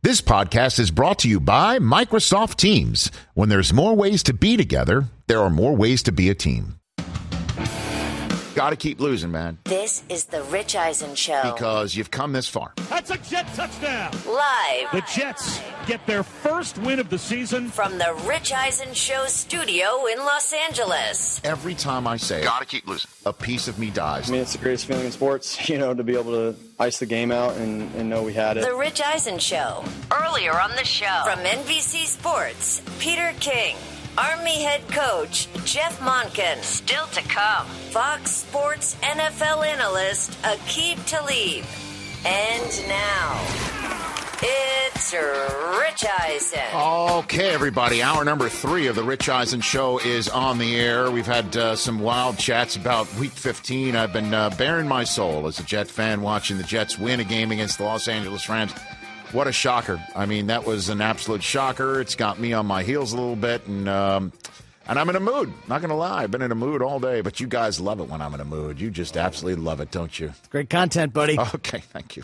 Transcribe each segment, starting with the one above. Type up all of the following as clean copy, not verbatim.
This podcast is brought to you by Microsoft Teams. When there's more ways to be together, there are more ways to be a team. Got to keep losing, man. This is the Rich Eisen Show. Because you've come this far. That's a Jet touchdown. Live. The Jets get their first win of the season. From the Rich Eisen Show studio in Los Angeles. Every time I say, got to keep losing, a piece of me dies. I mean, it's the greatest feeling in sports, to be able to ice the game out and know we had it. The Rich Eisen Show. Earlier on the show. From NBC Sports, Peter King. Army head coach Jeff Monken. Still to come, Fox Sports NFL analyst Aqib Talib. And now, it's Rich Eisen. Okay, everybody. Hour number 3 of the Rich Eisen Show is on the air. We've had some wild chats about Week 15. I've been bearing my soul as a Jet fan watching the Jets win a game against the Los Angeles Rams. What a shocker. I mean, that was an absolute shocker. It's got me on my heels a little bit, and I'm in a mood. Not going to lie. I've been in a mood all day, but you guys love it when I'm in a mood. You just absolutely love it, don't you? It's great content, buddy. Okay, thank you.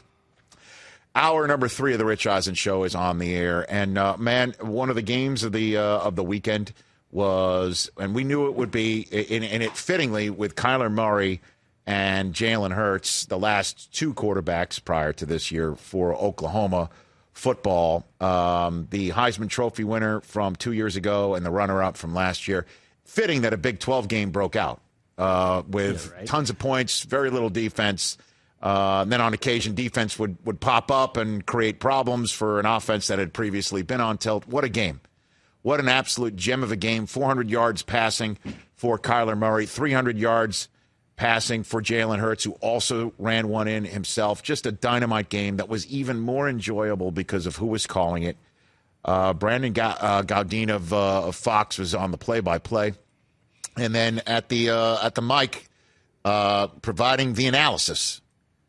Hour number 3 of the Rich Eisen Show is on the air, and man, one of the games of the weekend was, and we knew it would be, and it fittingly with Kyler Murray and Jalen Hurts, the last 2 quarterbacks prior to this year for Oklahoma football, the Heisman Trophy winner from 2 years ago and the runner-up from last year. Fitting that a Big 12 game broke out with tons of points, very little defense. Then on occasion, defense would pop up and create problems for an offense that had previously been on tilt. What a game. What an absolute gem of a game. 400 yards passing for Kyler Murray, 300 yards passing for Jalen Hurts, who also ran one in himself. Just a dynamite game that was even more enjoyable because of who was calling it. Brandon Gaudin of Fox was on the play-by-play. And then at the mic, providing the analysis,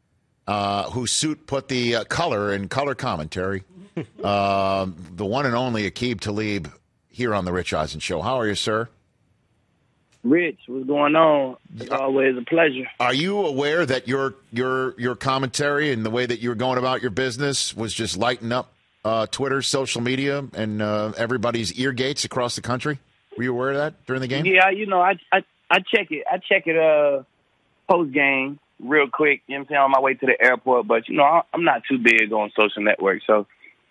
whose suit put the color in color commentary, the one and only Aqib Talib here on the Rich Eisen Show. How are you, sir? Rich, what's going on? It's always a pleasure. Are you aware that your commentary and the way that you were going about your business was just lighting up Twitter, social media, and everybody's ear gates across the country? Were you aware of that during the game? Yeah, I check it. I check it post game real quick. You know what I'm saying, on my way to the airport. But I'm not too big on social networks, so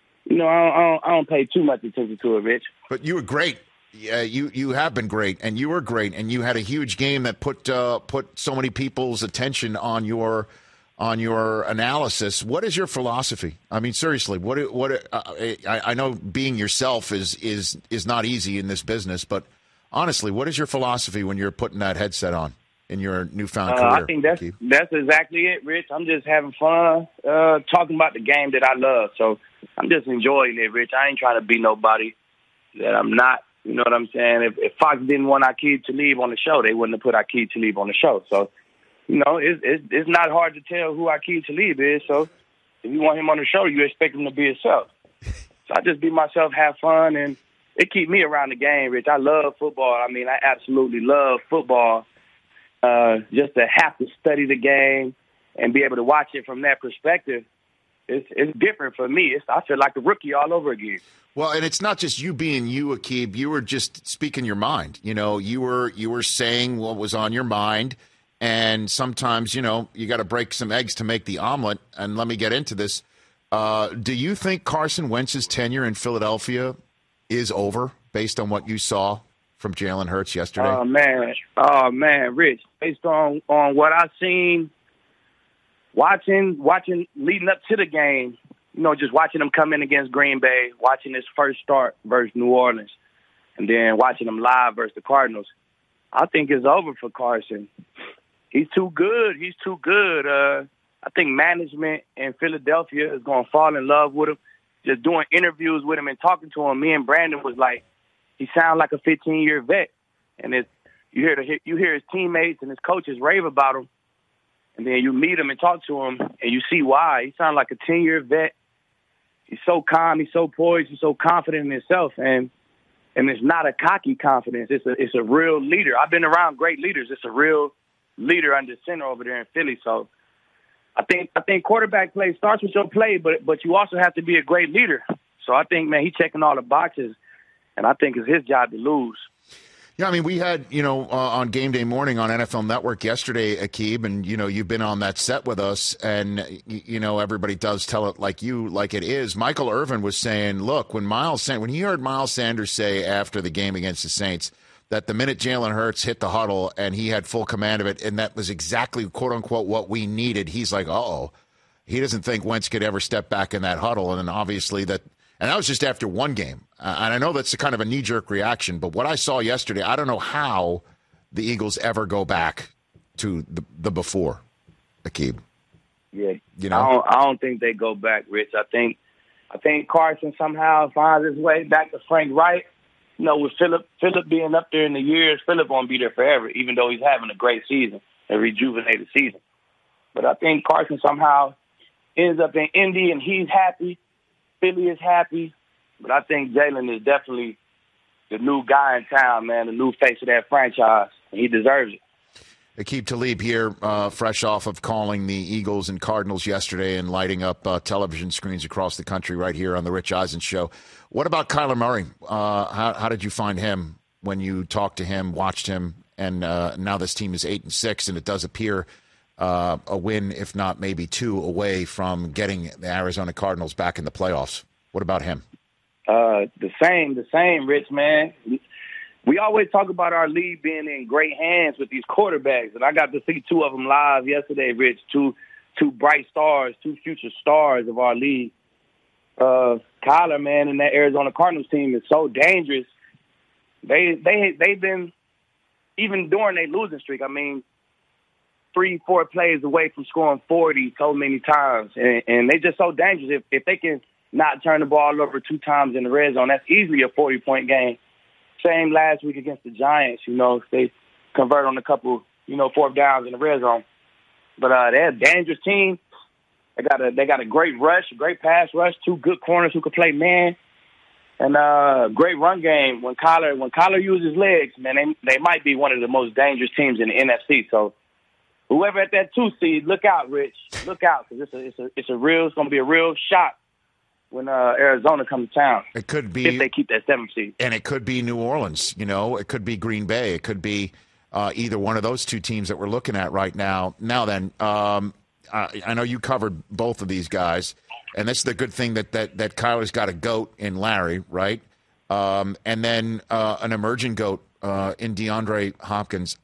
I don't pay too much attention to it, Rich. But you were great. Yeah, you have been great, and you were great, and you had a huge game that put so many people's attention on your analysis. What is your philosophy? I mean, seriously, I know being yourself is not easy in this business, but honestly, what is your philosophy when you're putting that headset on in your newfound career? I think that's exactly it, Rich. I'm just having fun talking about the game that I love, so I'm just enjoying it, Rich. I ain't trying to be nobody that I'm not. You know what I'm saying? If Fox didn't want Aqib Talib on the show, they wouldn't have put Aqib Talib on the show. So, it's not hard to tell who Aqib Talib is. So, if you want him on the show, you expect him to be himself. So, I just be myself, have fun, and it keep me around the game, Rich. I love football. I mean, I absolutely love football. Just to have to study the game and be able to watch it from that perspective, it's different for me. I feel like a rookie all over again. Well, and it's not just you being you, Aqib. You were just speaking your mind. You were saying what was on your mind, and sometimes, you got to break some eggs to make the omelet. And let me get into this. Do you think Carson Wentz's tenure in Philadelphia is over based on what you saw from Jalen Hurts yesterday? Oh man, Rich. Based on what I've seen, watching leading up to the game. Just watching him come in against Green Bay, watching his first start versus New Orleans, and then watching him live versus the Cardinals. I think it's over for Carson. He's too good. I think management in Philadelphia is going to fall in love with him. Just doing interviews with him and talking to him, me and Brandon was like, he sounds like a 15-year vet. And you hear his teammates and his coaches rave about him, and then you meet him and talk to him, and you see why. He sounds like a 10-year vet. He's so calm, he's so poised, he's so confident in himself, and it's not a cocky confidence. It's a real leader. I've been around great leaders. It's a real leader under center over there in Philly. So I think quarterback play starts with your play, but you also have to be a great leader. So I think, man, he's checking all the boxes, and I think it's his job to lose. Yeah, I mean, we had, on Game Day Morning on NFL Network yesterday, Aqib, and, you've been on that set with us, and, everybody does tell it like it is. Michael Irvin was saying, look, when he heard Miles Sanders say after the game against the Saints that the minute Jalen Hurts hit the huddle and he had full command of it, and that was exactly, quote unquote, what we needed, he's like, uh-oh. He doesn't think Wentz could ever step back in that huddle, and then obviously that was just after one game. And I know that's a kind of a knee-jerk reaction, but what I saw yesterday, I don't know how the Eagles ever go back to the before, Aqib. Yeah, I don't think they go back, Rich. I think Carson somehow finds his way back to Frank Wright. With Phillip being up there in the years, Phillip won't be there forever, even though he's having a great season, a rejuvenated season. But I think Carson somehow ends up in Indy, and he's happy. Philly is happy. But I think Jalen is definitely the new guy in town, man, the new face of that franchise. And he deserves it. Aqib Talib here, fresh off of calling the Eagles and Cardinals yesterday and lighting up television screens across the country right here on the Rich Eisen Show. What about Kyler Murray? How did you find him when you talked to him, watched him, and now this team is 8-6, and it does appear a win, if not maybe two, away from getting the Arizona Cardinals back in the playoffs. What about him? The same, Rich, man. We always talk about our league being in great hands with these quarterbacks, and I got to see two of them live yesterday, Rich. Two bright stars, two future stars of our league. Kyler, man, and that Arizona Cardinals team is so dangerous. They've been, even during their losing streak, 3-4 plays away from scoring 40 so many times, and they just so dangerous. If they can not turn the ball over 2 times in the red zone, that's easily a 40-point game. Same last week against the Giants, if they convert on a couple, fourth downs in the red zone. But they're a dangerous team. They got a great rush, a great pass rush, 2 good corners who can play man, and great run game. When Kyler uses legs, man, they might be one of the most dangerous teams in the NFC. So whoever at that 2 seed, look out, Rich. Look out, because it's going to be a real shot when Arizona comes to town. It could be, if they keep that 7th seed. And it could be New Orleans, it could be Green Bay. It could be either one of those 2 teams that we're looking at right now. Now then, I know you covered both of these guys, and this is the good thing that Kyler's got a GOAT in Larry, right? And then an emerging GOAT in DeAndre Hopkins.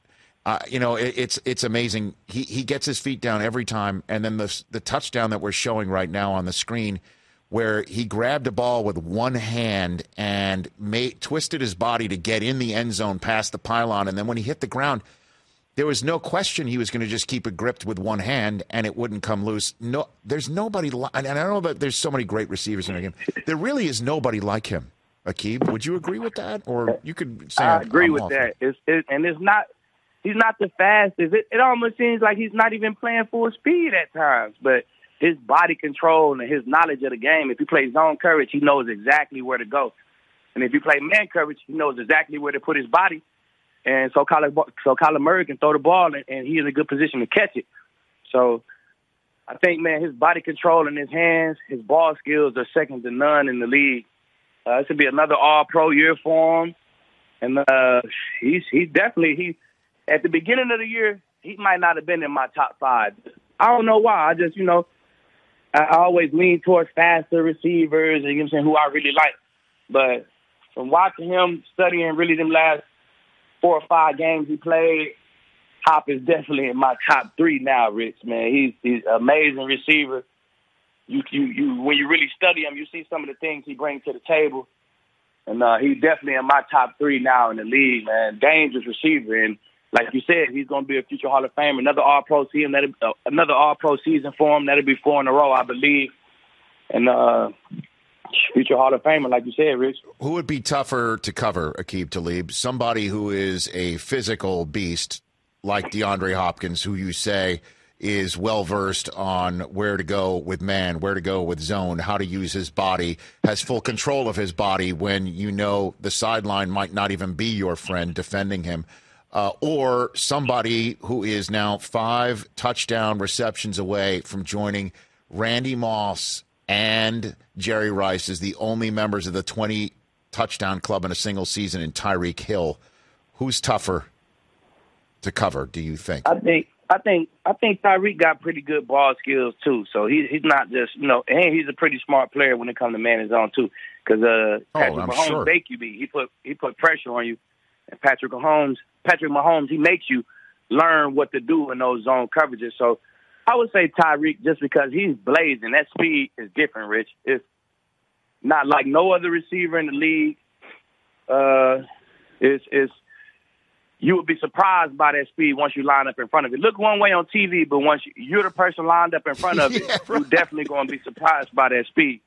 It's amazing. He gets his feet down every time, and then the touchdown that we're showing right now on the screen, where he grabbed a ball with one hand and twisted his body to get in the end zone past the pylon. And then when he hit the ground, there was no question he was going to just keep it gripped with one hand and it wouldn't come loose. No, there's nobody and I know that there's so many great receivers in the game. There really is nobody like him. Aqib, would you agree with that? Or you could say I agree with that. He's not the fastest. It almost seems like he's not even playing full speed at times, but his body control and his knowledge of the game, if he plays zone coverage, he knows exactly where to go. And if you play man coverage, he knows exactly where to put his body. And so Kyler Murray can throw the ball, and he's in a good position to catch it. So I think, man, his body control and his hands, his ball skills are second to none in the league. It should be another all-pro year for him. And he's definitely at the beginning of the year, he might not have been in my top 5. I don't know why. I just, I always lean towards faster receivers and, who I really like. But from watching him, studying really them last 4 or 5 games he played, Hop is definitely in my top 3 now, Rich, man. He's an amazing receiver. You when you really study him, you see some of the things he brings to the table. And he's definitely in my top 3 now in the league, man. Dangerous receiver. And like you said, he's going to be a future Hall of Famer. Another All-Pro season, another All-Pro season for him. That'll be 4 in a row, I believe. And future Hall of Famer, like you said, Rich. Who would be tougher to cover, Aqib Talib? Somebody who is a physical beast like DeAndre Hopkins, who you say is well-versed on where to go with man, where to go with zone, how to use his body, has full control of his body when the sideline might not even be your friend defending him. or somebody who is now 5 touchdown receptions away from joining Randy Moss and Jerry Rice as the only members of the 20 touchdown club in a single season in Tyreek Hill. Who's tougher to cover, do you think? I think Tyreek got pretty good ball skills too. So he's not just and he's a pretty smart player when it comes to man his own too. Because Patrick Mahomes bake you beat. He put pressure on you, and Patrick Mahomes, he makes you learn what to do in those zone coverages. So I would say Tyreek just because he's blazing. That speed is different, Rich. It's not like no other receiver in the league. You would be surprised by that speed once you line up in front of it. Look one way on TV, but once you're the person lined up in front of it, you're definitely going to be surprised by that speed.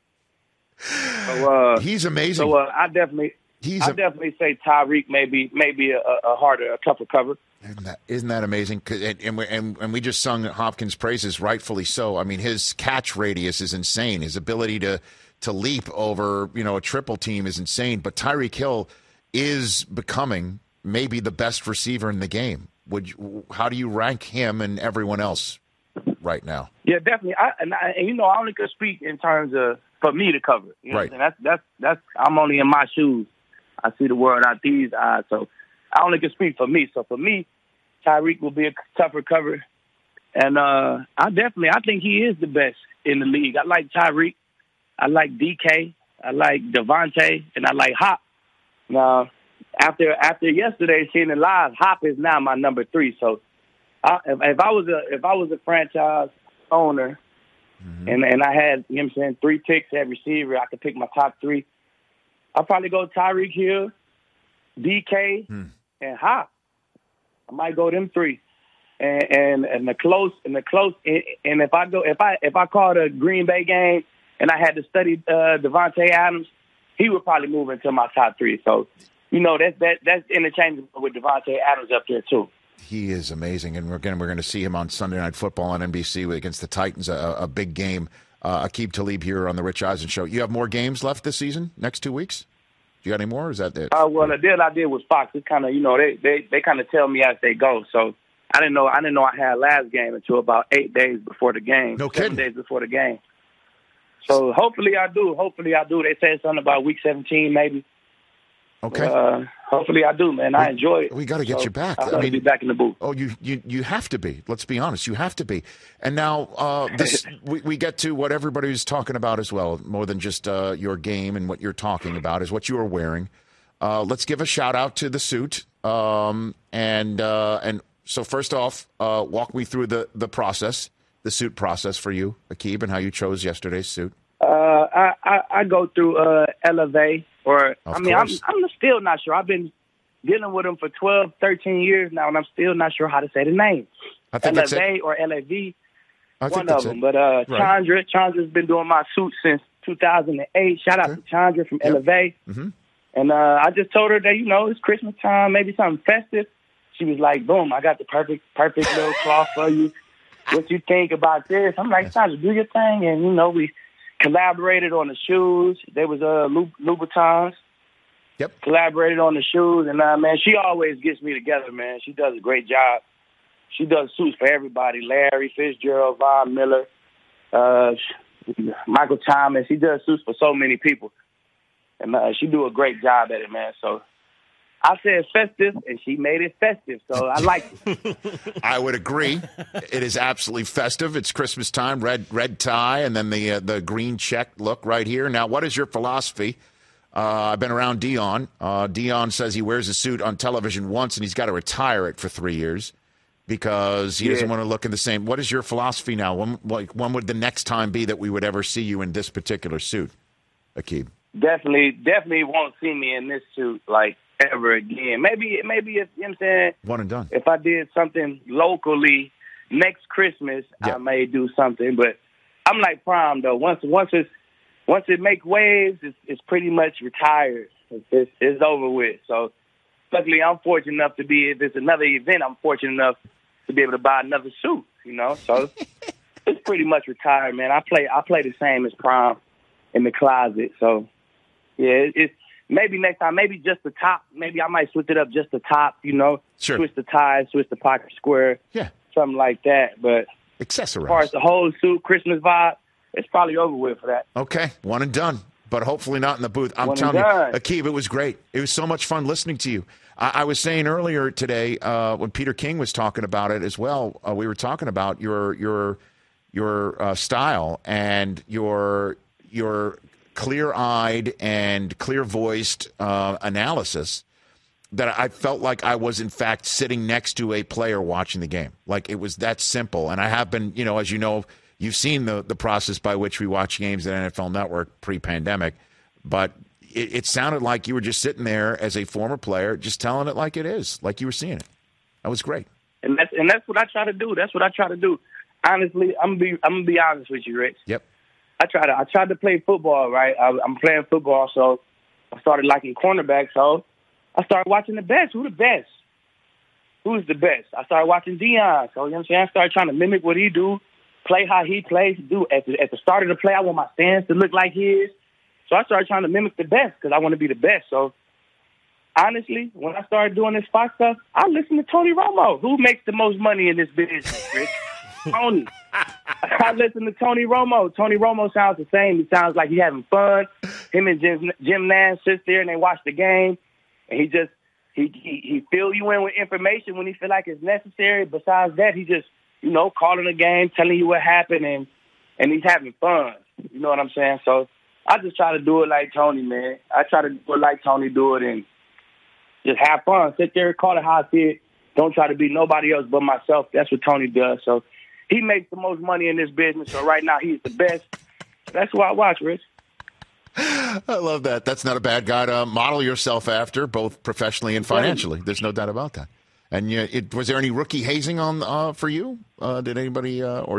So, he's amazing. So I definitely say Tyreek may be a tougher cover. Isn't that amazing? And we just sung Hopkins' praises, rightfully so. I mean, his catch radius is insane. His ability to leap over a triple team is insane. But Tyreek Hill is becoming maybe the best receiver in the game. How do you rank him and everyone else right now? Yeah, definitely. I only could speak in terms of for me to cover. Right. And that's I'm only in my shoes. I see the world out these eyes, so I only can speak for me. So for me, Tyreek will be a tougher cover, and I think he is the best in the league. I like Tyreek, I like DK, I like Devontae, and I like Hop. Now, after yesterday seeing it live, Hop is now my number 3. So if I was a franchise owner, and I had 3 picks at receiver, I could pick my top 3. I'll probably go Tyreek Hill, DK, and Hop. I might go them 3, and the close. And if I called a Green Bay game and I had to study Devontae Adams, he would probably move into my top 3. So that's interchangeable with Devontae Adams up there too. He is amazing, and we're going to see him on Sunday Night Football on NBC against the Titans, a big game. Aqib Talib here on the Rich Eisen Show. You have more games left this season, next 2 weeks? You got any more, or is that it? Well, the deal I did with Fox, it's kind of, they kind of tell me as they go. So I didn't know I had last game until about 8 days before the game. No kidding. 7 days before the game. So hopefully I do. They said something about week 17 maybe. Okay. Hopefully I do, man. I enjoy it. We got to get you back. I'll be back in the booth. Oh, you have to be. Let's be honest. You have to be. And now we get to what everybody's talking about as well, more than just your game and what you're talking about, is what you are wearing. Let's give a shout out to the suit. And so first off, walk me through the process, the suit process for you, Aqib, and how you chose yesterday's suit. I go through Elevate, I'm still not sure. I've been dealing with them for 12, 13 years now, and I'm still not sure how to say the name. I think Elevate or LAV, one of them. But right. Chandra's been doing my suit since 2008. Shout out to Chandra from Elevate. Mm-hmm. And I just told her that, it's Christmas time, maybe something festive. She was like, boom, I got the perfect little cloth for you. What you think about this? I'm like, Chandra, do your thing. And, we collaborated on the shoes. There was Louboutins. Yep. Collaborated on the shoes. And, man, she always gets me together, man. She does a great job. She does suits for everybody. Larry Fitzgerald, Von Miller, Michael Thomas. She does suits for so many people. And she do a great job at it, man. So I said festive, and she made it festive. So I like it. I would agree. It is absolutely festive. It's Christmas time, red tie, and then the green check look right here. Now, what is your philosophy? I've been around Dion. Dion says he wears a suit on television once, and he's got to retire it for 3 years because he doesn't want to look in the same. What is your philosophy now? When would the next time be that we would ever see you in this particular suit, Aqib? Definitely won't see me in this suit like ever again. Maybe if, you know what I'm saying? One and done. If I did something locally next Christmas, I may do something. But I'm like Prime though. Once it makes waves, it's pretty much retired. It's over with. So luckily, I'm fortunate enough to be. If it's another event, I'm fortunate enough to be able to buy another suit. So it's pretty much retired, man. I play the same as Prime in the closet. So yeah, it's maybe next time, maybe just the top. Maybe I might switch it up just the top, Sure. Switch the ties, switch the pocket square. Yeah. Something like that. But Accessorize. as far as the whole suit, Christmas vibe, it's probably over with for that. Okay, one and done. But hopefully not in the booth. I'm One and telling you, done. Aqib, it was great. It was so much fun listening to you. I was saying earlier today when Peter King was talking about it as well. We were talking about your style and your clear-eyed and clear-voiced analysis. That I felt like I was in fact sitting next to a player watching the game. Like it was that simple. And I have been, as you know. You've seen the process by which we watch games at NFL Network pre-pandemic, but it sounded like you were just sitting there as a former player, just telling it like it is, like you were seeing it. That was great. And that's what I try to do. That's what I try to do. Honestly, I'm gonna be honest with you, Rich. Yep. I tried to play football, right? I'm playing football, so I started liking cornerbacks. So I started watching the best. Who the best? Who's the best? I started watching Deion. So you know what I'm saying? I started trying to mimic what he do. Play how he plays. Do at the start of the play, I want my stance to look like his. So I started trying to mimic the best because I want to be the best. So honestly, when I started doing this Fox stuff, I listened to Tony Romo. Who makes the most money in this business, Rich? Tony. I listen to Tony Romo. Tony Romo sounds the same. He sounds like he's having fun. Him and Jim Nance sit there and they watch the game, and he fill you in with information when he feel like it's necessary. Besides that, he just calling a game, telling you what happened, and he's having fun. You know what I'm saying? So I just try to do it like Tony, man. I try to do it like Tony do it and just have fun. Sit there, call it how I see it. Don't try to be nobody else but myself. That's what Tony does. So he makes the most money in this business. So right now he's the best. That's who I watch, Rich. I love that. That's not a bad guy to model yourself after, both professionally and financially. There's no doubt about that. And was there any rookie hazing on for you? Did anybody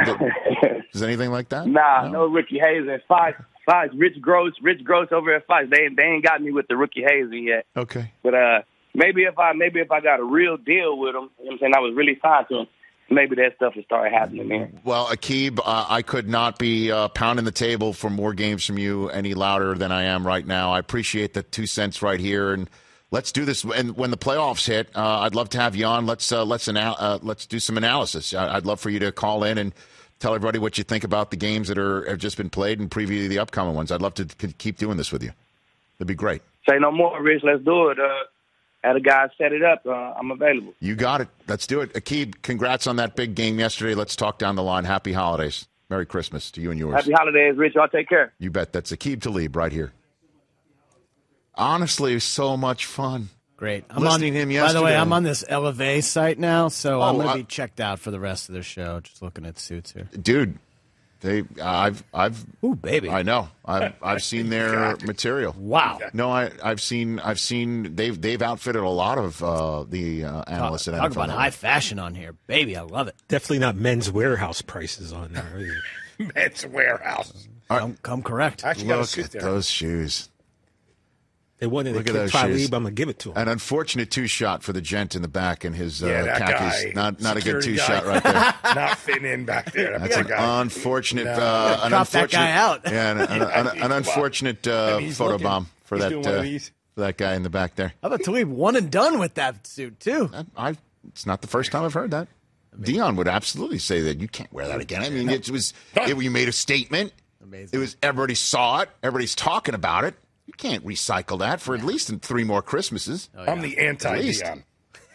is anything like that? Nah, no rookie hazing. Fox, Rich Gross over at Fox. They ain't got me with the rookie hazing yet. Okay, but maybe if I got a real deal with him, you know what I'm saying, I was really signed to him, maybe that stuff would start happening, man. Well, Aqib, I could not be pounding the table for more games from you any louder than I am right now. I appreciate the 2 cents right here, and let's do this. And when the playoffs hit, I'd love to have you on. Let's do some analysis. I'd love for you to call in and tell everybody what you think about the games that have just been played and preview the upcoming ones. I'd love to keep doing this with you. That'd be great. Say no more, Rich. Let's do it. Had a guy set it up. I'm available. You got it. Let's do it. Aqib, congrats on that big game yesterday. Let's talk down the line. Happy holidays. Merry Christmas to you and yours. Happy holidays, Rich. Y'all take care. You bet. That's Aqib Talib right here. Honestly, it was so much fun. Great. Listening to him yesterday. By the way, I'm on this Elevate site now, so I'm going to be checked out for the rest of the show. Just looking at suits here, dude. I've ooh, baby. I know. I've seen their material. Wow. No, I've seen they've outfitted a lot of the analysts at NFL. Talk about high fashion on here, baby. I love it. Definitely not Men's Warehouse prices on there. Men's Warehouse. Come correct. Look at those shoes. They wanted to kick Talib. I'm gonna give it to him. An unfortunate 2-shot for the gent in the back and his khakis. Guy, not a good 2-shot right there. Not fitting in back there. That's an unfortunate. Drop that guy out. Yeah, an unfortunate photo bomb for that guy in the back there. How about Talib one and done with that suit too? It's not the first time I've heard that. Deion would absolutely say that you can't wear that again. I mean, you made a statement. Amazing. It was everybody saw it. Everybody's talking about it. You can't recycle that for at least 3 more Christmases. Oh, yeah. I'm the anti-Deion.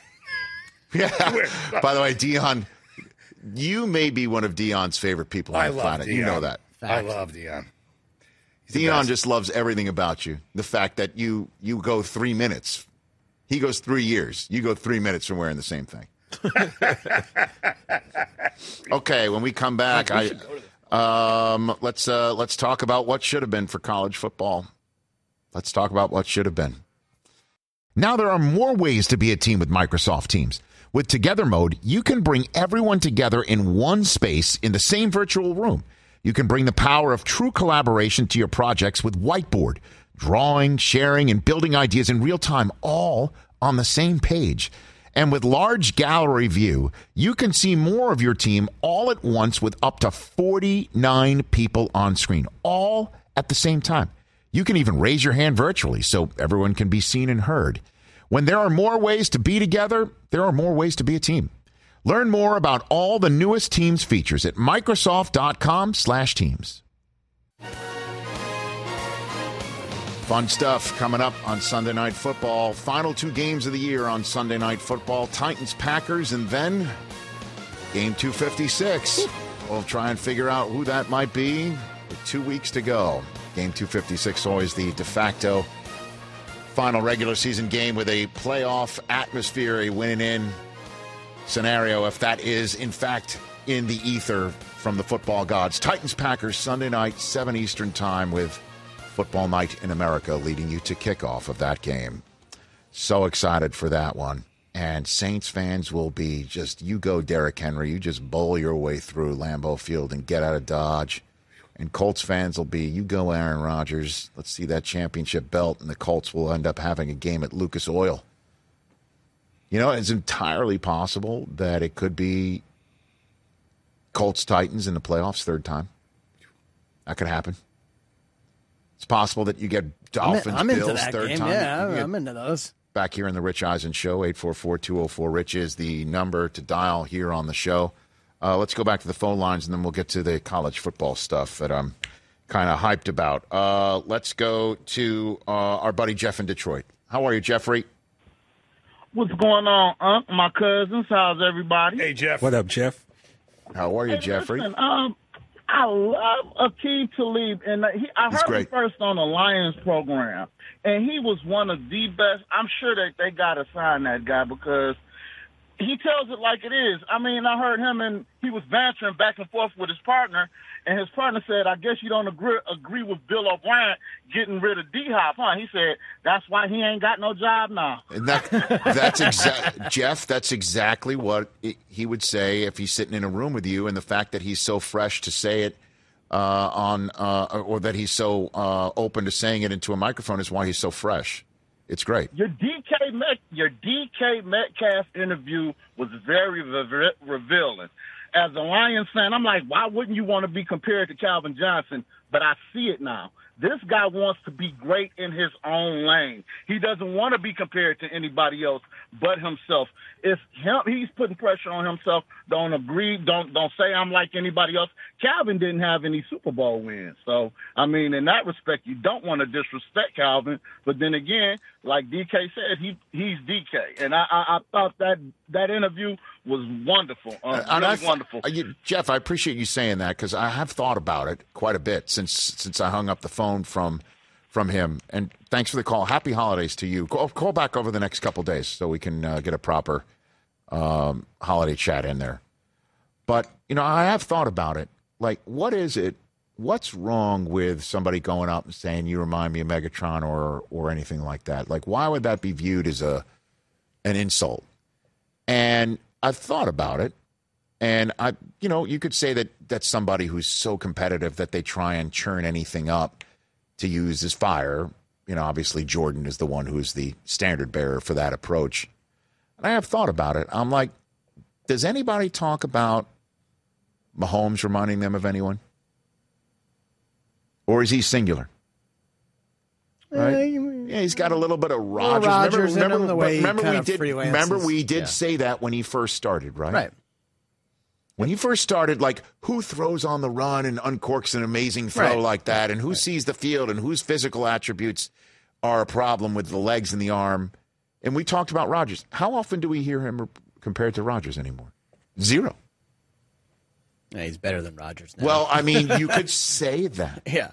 Yeah. By the way, Deion, you may be one of Deion's favorite people on the planet. Deion. You know that. Fact. I love Deion. Deion just loves everything about you. The fact that you go 3 minutes. He goes 3 years. You go 3 minutes from wearing the same thing. Okay, when we come back, let's talk about what should have been for college football. Let's talk about what should have been. Now there are more ways to be a team with Microsoft Teams. With Together Mode, you can bring everyone together in one space in the same virtual room. You can bring the power of true collaboration to your projects with Whiteboard, drawing, sharing, and building ideas in real time, all on the same page. And with Large Gallery View, you can see more of your team all at once with up to 49 people on screen, all at the same time. You can even raise your hand virtually so everyone can be seen and heard. When there are more ways to be together, there are more ways to be a team. Learn more about all the newest Teams features at Microsoft.com/Teams. Fun stuff coming up on Sunday Night Football. Final 2 games of the year on Sunday Night Football. Titans-Packers, and then game 256. We'll try and figure out who that might be with 2 weeks to go. Game 256, always the de facto final regular season game with a playoff atmosphere, a win-in scenario, if that is, in fact, in the ether from the football gods. Titans-Packers, Sunday night, 7 Eastern time, with Football Night in America leading you to kickoff of that game. So excited for that one. And Saints fans will be just, you go Derrick Henry, you just bowl your way through Lambeau Field and get out of Dodge. And Colts fans will be, you go Aaron Rodgers, let's see that championship belt, and the Colts will end up having a game at Lucas Oil. You know, it's entirely possible that it could be Colts-Titans in the playoffs third time. That could happen. It's possible that you get Dolphins-Bills third game. time. Yeah, I'm into those. Back here in the Rich Eisen Show, 844-204-RICH is the number to dial here on the show. Let's go back to the phone lines, and then we'll get to the college football stuff that I'm kind of hyped about. Let's go to our buddy Jeff in Detroit. How are you, Jeffrey? What's going on, Unc? My cousins, how's everybody? Hey, Jeff. What up, Jeff? How are you, Jeffrey? Listen, I love Aqib Talib, and I heard him first on the Lions program, and he was one of the best. I'm sure that they got to sign that guy because he tells it like it is. I mean, I heard him, and he was bantering back and forth with his partner, and his partner said, I guess you don't agree with Bill O'Brien getting rid of D-Hop, huh? He said, that's why he ain't got no job now. And Jeff, that's exactly what he would say if he's sitting in a room with you, and the fact that he's so fresh to say it or that he's so open to saying it into a microphone is why he's so fresh. It's great. Your DK Metcalf interview was very revealing. As a Lions fan, I'm like, why wouldn't you want to be compared to Calvin Johnson? But I see it now. This guy wants to be great in his own lane. He doesn't want to be compared to anybody else but himself. It's him. He's putting pressure on himself. Don't agree. Don't say I'm like anybody else. Calvin didn't have any Super Bowl wins. So, I mean, in that respect, you don't want to disrespect Calvin. But then again, like DK said, he's DK. And I thought that interview was wonderful. Really wonderful. Jeff, I appreciate you saying that because I have thought about it quite a bit since I hung up the phone from him. And thanks for the call. Happy holidays to you. Call back over the next couple of days so we can get a proper holiday chat in there. But, you know, I have thought about it. Like, what is it? What's wrong with somebody going up and saying, you remind me of Megatron or anything like that? Like, why would that be viewed as an insult? And I've thought about it. And, you could say that that's somebody who's so competitive that they try and churn anything up to use as fire. You know, obviously Jordan is the one who's the standard bearer for that approach. And I have thought about it. I'm like, does anybody talk about Mahomes reminding them of anyone? Or is he singular? Right? Yeah, he's got a little bit of Rodgers. Remember we did say that when he first started, right? Right. When he first started, like, who throws on the run and uncorks an amazing throw like that, and who sees the field, and whose physical attributes are a problem with the legs and the arm? And we talked about Rodgers. How often do we hear him compared to Rodgers anymore? Zero. Yeah, he's better than Rodgers now. Well, I mean, you could say that. Yeah.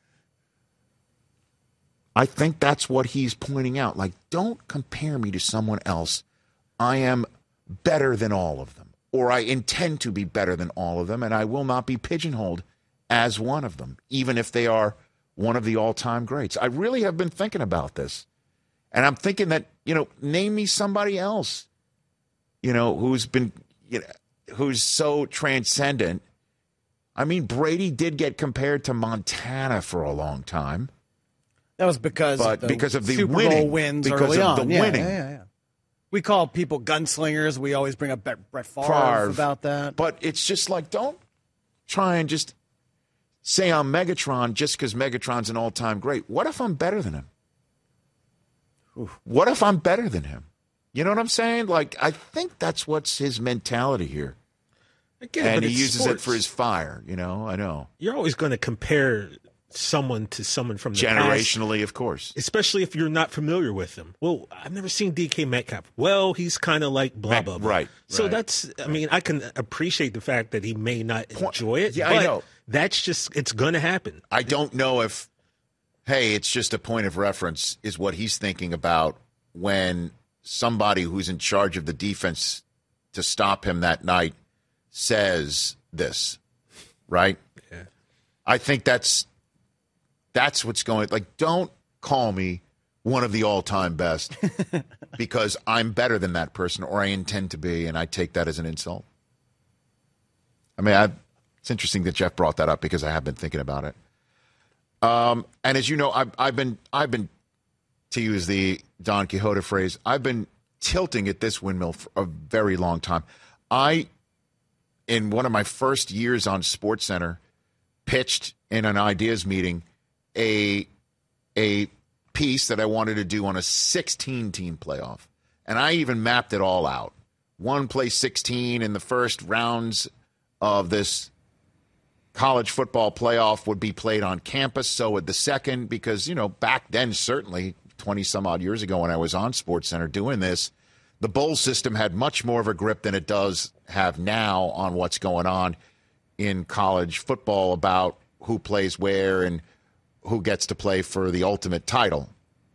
I think that's what he's pointing out. Like, don't compare me to someone else. I am better than all of them. Or I intend to be better than all of them, and I will not be pigeonholed as one of them, even if they are one of the all-time greats. I really have been thinking about this. And I'm thinking that, name me somebody else, who's been, who's so transcendent. I mean, Brady did get compared to Montana for a long time. That was because of the Super winning. Bowl wins because early of on. the winning. Yeah. We call people gunslingers. We always bring up Brett Favre about that. But it's just like, don't try and just say I'm Megatron just because Megatron's an all-time great. What if I'm better than him? What if I'm better than him? You know what I'm saying? Like, I think that's what's his mentality here. Again, and he uses it for his fire, I know. You're always going to compare someone to someone from the generationally, past, of course. Especially if you're not familiar with them. Well, I've never seen DK Metcalf. Well, he's kind of like blah, blah, blah. Right. So I can appreciate the fact that he may not enjoy it. Yeah, but I know. That's just, it's going to happen. I don't know if, hey, it's just a point of reference is what he's thinking about when somebody who's in charge of the defense to stop him that night says this, right? Yeah. I think that's what's going. Like, don't call me one of the all-time best because I'm better than that person, or I intend to be, and I take that as an insult. I mean, it's interesting that Jeff brought that up because I have been thinking about it. And as you know, I've been to use the Don Quixote phrase, I've been tilting at this windmill for a very long time. In one of my first years on SportsCenter, pitched in an ideas meeting a piece that I wanted to do on a 16-team playoff. And I even mapped it all out. One plays 16 in the first rounds of this college football playoff would be played on campus. So would the second, because, back then, certainly 20-some-odd years ago when I was on SportsCenter doing this, the bowl system had much more of a grip than it does have now on what's going on in college football about who plays where and who gets to play for the ultimate title.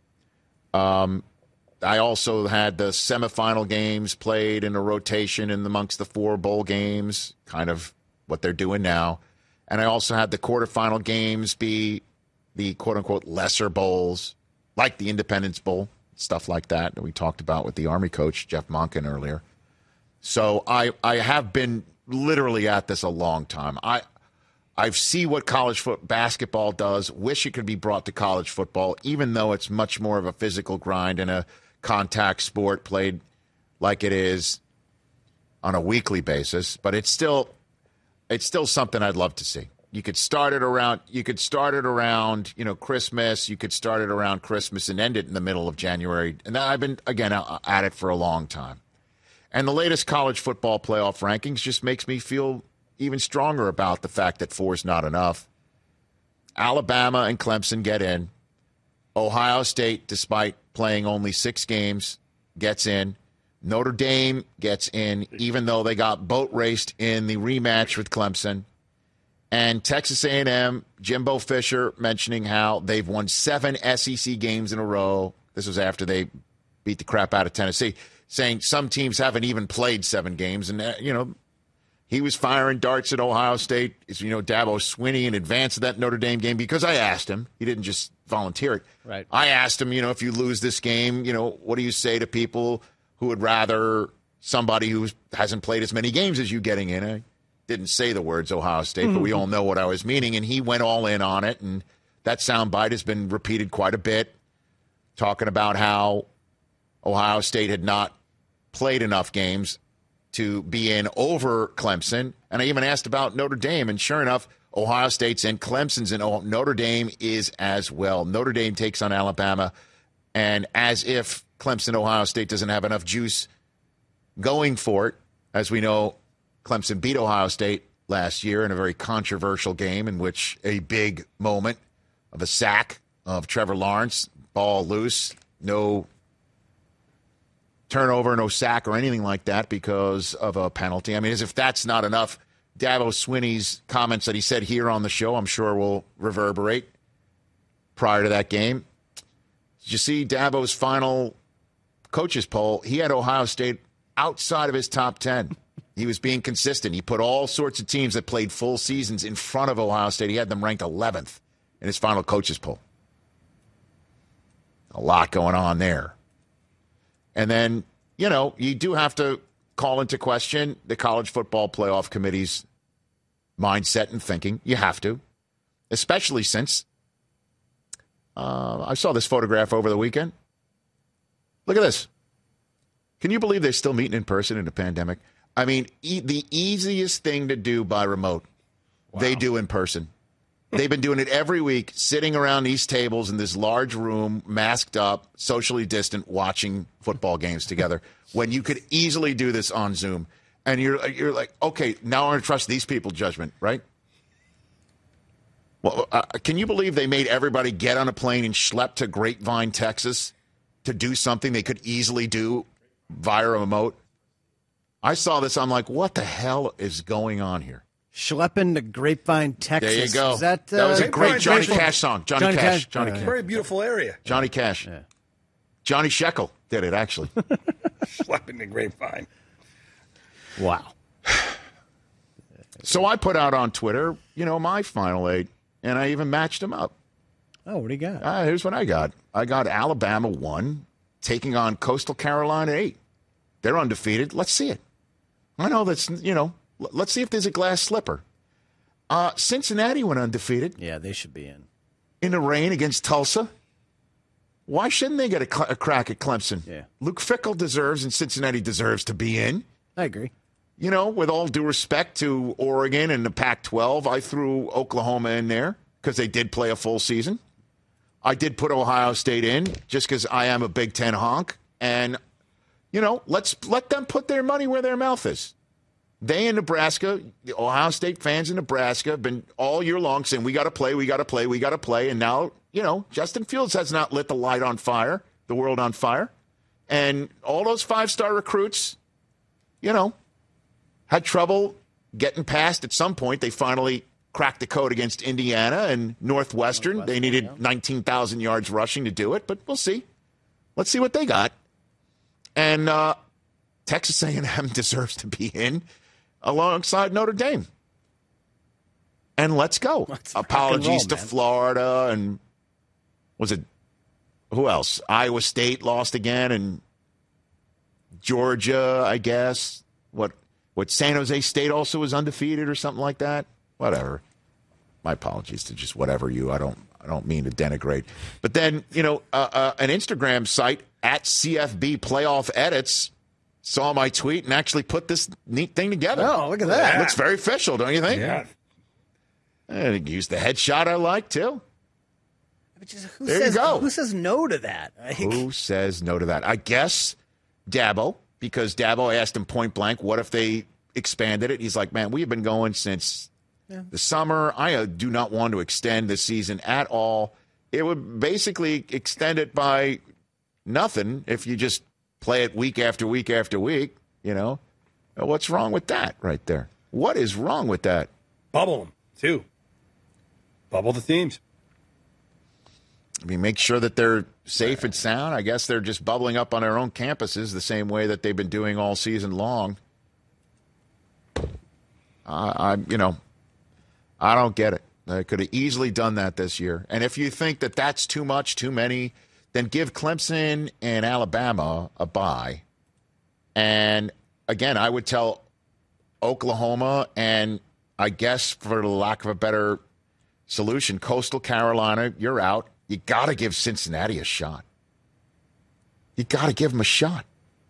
I also had the semifinal games played in a rotation in amongst the 4 bowl games, kind of what they're doing now. And I also had the quarterfinal games be the quote-unquote lesser bowls, like the Independence Bowl, stuff like that we talked about with the Army coach, Jeff Monken, earlier. So I have been literally at this a long time. I see what college basketball does, wish it could be brought to college football, even though it's much more of a physical grind and a contact sport played like it is on a weekly basis. But it's still something I'd love to see. You could start it around, Christmas. You could start it around Christmas and end it in the middle of January. And I've been, again, at it for a long time. And the latest college football playoff rankings just makes me feel even stronger about the fact that 4 is not enough. Alabama and Clemson get in. Ohio State, despite playing only 6 games, gets in. Notre Dame gets in, even though they got boat raced in the rematch with Clemson. And Texas A&M, Jimbo Fisher mentioning how they've won 7 SEC games in a row. This was after they beat the crap out of Tennessee, saying some teams haven't even played 7 games. And, he was firing darts at Ohio State, Dabo Swinney in advance of that Notre Dame game because I asked him. He didn't just volunteer it. Right. I asked him, if you lose this game, what do you say to people who would rather somebody who hasn't played as many games as you getting in? I didn't say the words Ohio State, but we all know what I was meaning. And he went all in on it. And that soundbite has been repeated quite a bit, talking about how Ohio State had not played enough games to be in over Clemson. And I even asked about Notre Dame. And sure enough, Ohio State's in, Clemson's in, Notre Dame is as well. Notre Dame takes on Alabama. And as if Clemson, Ohio State doesn't have enough juice going for it, as we know, Clemson beat Ohio State last year in a very controversial game in which a big moment of a sack of Trevor Lawrence, ball loose, no turnover, no sack or anything like that because of a penalty. I mean, as if that's not enough, Dabo Swinney's comments that he said here on the show, I'm sure will reverberate prior to that game. Did you see Dabo's final coaches poll? He had Ohio State outside of his top 10. He was being consistent. He put all sorts of teams that played full seasons in front of Ohio State. He had them ranked 11th in his final coaches poll. A lot going on there. And then, you do have to call into question the College Football Playoff Committee's mindset and thinking. You have to, especially since I saw this photograph over the weekend. Look at this. Can you believe they're still meeting in person in a pandemic? I mean, the easiest thing to do by remote, they do in person. They've been doing it every week, sitting around these tables in this large room, masked up, socially distant, watching football games together, when you could easily do this on Zoom. And you're like, okay, now I'm going to trust these people's judgment, right? Well, can you believe they made everybody get on a plane and schlep to Grapevine, Texas, to do something they could easily do via a remote? I saw this. I'm like, what the hell is going on here? Schlepping to Grapevine, Texas. There you go. Is that was a great Johnny Grapevine. Cash song. Johnny Cash. Very beautiful area. Johnny Cash. Yeah. Johnny Shekel did it, actually. Schlepping the grapevine. Wow. So I put out on Twitter, my final 8, and I even matched them up. Oh, what do you got? Here's what I got. I got Alabama 1, taking on Coastal Carolina 8. They're undefeated. Let's see it. I know that's, let's see if there's a glass slipper. Cincinnati went undefeated. Yeah, they should be in. In the rain against Tulsa. Why shouldn't they get a crack at Clemson? Yeah. Luke Fickell deserves and Cincinnati deserves to be in. I agree. With all due respect to Oregon and the Pac-12, I threw Oklahoma in there because they did play a full season. I did put Ohio State in just because I am a Big Ten honk. And, let's let them put their money where their mouth is. They in Nebraska, the Ohio State fans in Nebraska have been all year long saying, we got to play, we got to play, we got to play. And now, Justin Fields has not lit the light on fire, the world on fire. And all those 5-star recruits, had trouble getting past at some point. They finally cracked the code against Indiana and Northwestern. They needed 19,000 yards rushing to do it, but we'll see. Let's see what they got. And Texas A&M deserves to be in alongside Notre Dame. And let's go. Apologies to Florida and was it who else? Iowa State lost again and Georgia, I guess. What San Jose State also was undefeated or something like that. Whatever. My apologies to just whatever you. I don't mean to denigrate. But then an Instagram site at CFB Playoff Edits saw my tweet and actually put this neat thing together. Oh, look at that! It looks very official, don't you think? Yeah. And used the headshot I like too. You go. Who says no to that? Who says no to that? I guess Dabo. Because Dabo asked him point blank, what if they expanded it? He's like, man, we've been going since the summer. I do not want to extend the season at all. It would basically extend it by nothing if you just play it week after week after week, What's wrong with that right there? What is wrong with that? Bubble them, too. Bubble the teams. Make sure that they're safe and sound. I guess they're just bubbling up on their own campuses the same way that they've been doing all season long. I don't get it. They could have easily done that this year. And if you think that that's too much, too many, then give Clemson and Alabama a bye. And, again, I would tell Oklahoma and I guess for the lack of a better solution, Coastal Carolina, you're out. You got to give Cincinnati a shot. You got to give them a shot.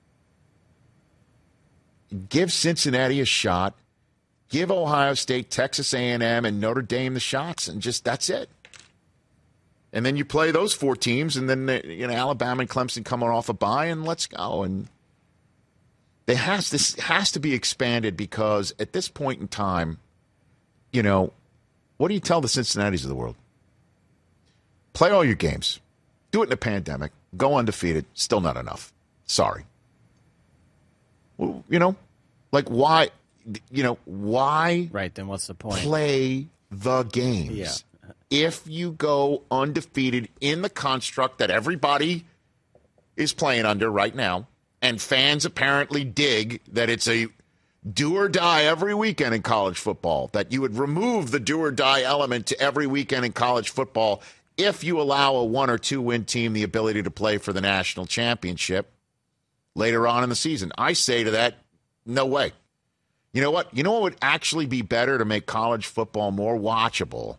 Give Cincinnati a shot. Give Ohio State, Texas A&M, and Notre Dame the shots, and just that's it. And then you play those 4 teams, and then Alabama and Clemson coming off a bye, and let's go. And this has to be expanded because at this point in time, what do you tell the Cincinnatis of the world? Play all your games. Do it in a pandemic. Go undefeated. Still not enough. Sorry. Well, why? Why? Right, then what's the point? Play the games. Yeah. If you go undefeated in the construct that everybody is playing under right now, and fans apparently dig that it's a do or die every weekend in college football, that you would remove the do or die element to every weekend in college football if you allow a 1 or 2 win team the ability to play for the national championship later on in the season. I say to that, no way. You know what? You know what would actually be better to make college football more watchable?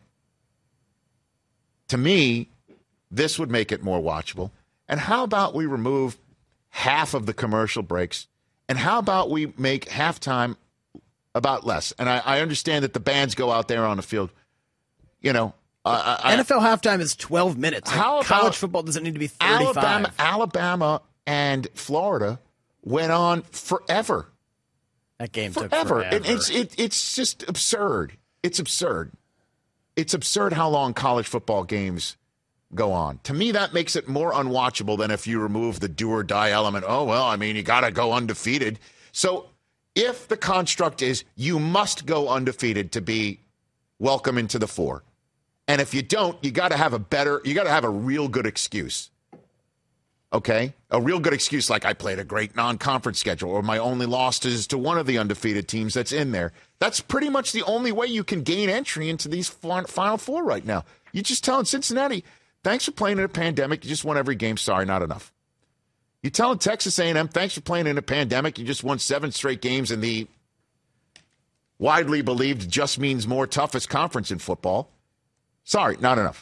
To me, this would make it more watchable. And how about we remove half of the commercial breaks? And how about we make halftime about less? And I understand that the bands go out there on the field. NFL halftime is 12 minutes. College football doesn't need to be 35. Alabama and Florida went on forever. That game took forever. And it's just absurd. It's absurd. It's absurd how long college football games go on. To me, that makes it more unwatchable than if you remove the do or die element. Oh, well, I mean, you got to go undefeated. So if the construct is you must go undefeated to be welcome into the four, and if you don't, you got to have a real good excuse. Okay? A real good excuse like I played a great non-conference schedule or my only loss is to one of the undefeated teams that's in there. That's pretty much the only way you can gain entry into these Final Four right now. You're just telling Cincinnati, thanks for playing in a pandemic. You just won every game. Sorry, not enough. You're telling Texas A&M, thanks for playing in a pandemic. You just won 7 straight games in the widely believed just means more toughest conference in football. Sorry, not enough.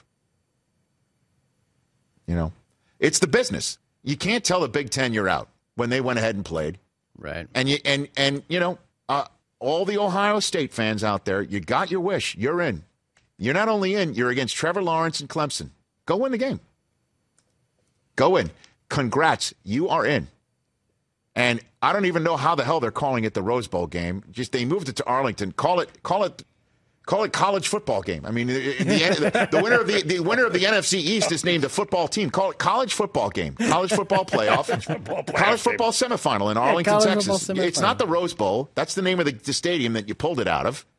It's the business. You can't tell the Big Ten you're out when they went ahead and played. Right. And all the Ohio State fans out there, you got your wish. You're in. You're not only in, you're against Trevor Lawrence and Clemson. Go win the game. Go in. Congrats. You are in. And I don't even know how the hell they're calling it the Rose Bowl game. Just they moved it to Arlington. Call it college football game. I mean, the winner of the NFC East is named a football team. Call it college football game. College football playoff. College football semifinal in Arlington, Texas. It's not the Rose Bowl. That's the name of the stadium that you pulled it out of.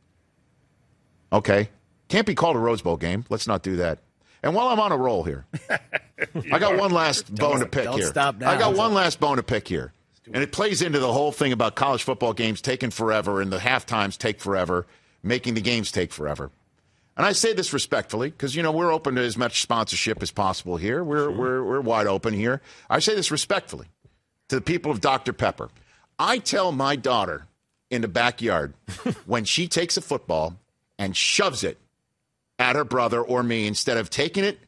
Okay. Can't be called a Rose Bowl game. Let's not do that. And while I'm on a roll here, I got one last bone to pick here. Stop now. I got one last bone to pick here. And it plays into the whole thing about college football games taking forever and the halftimes take forever, making the games take forever. And I say this respectfully because, we're open to as much sponsorship as possible here. We're wide open here. I say this respectfully to the people of Dr. Pepper. I tell my daughter in the backyard when she takes a football and shoves it at her brother or me, instead of taking it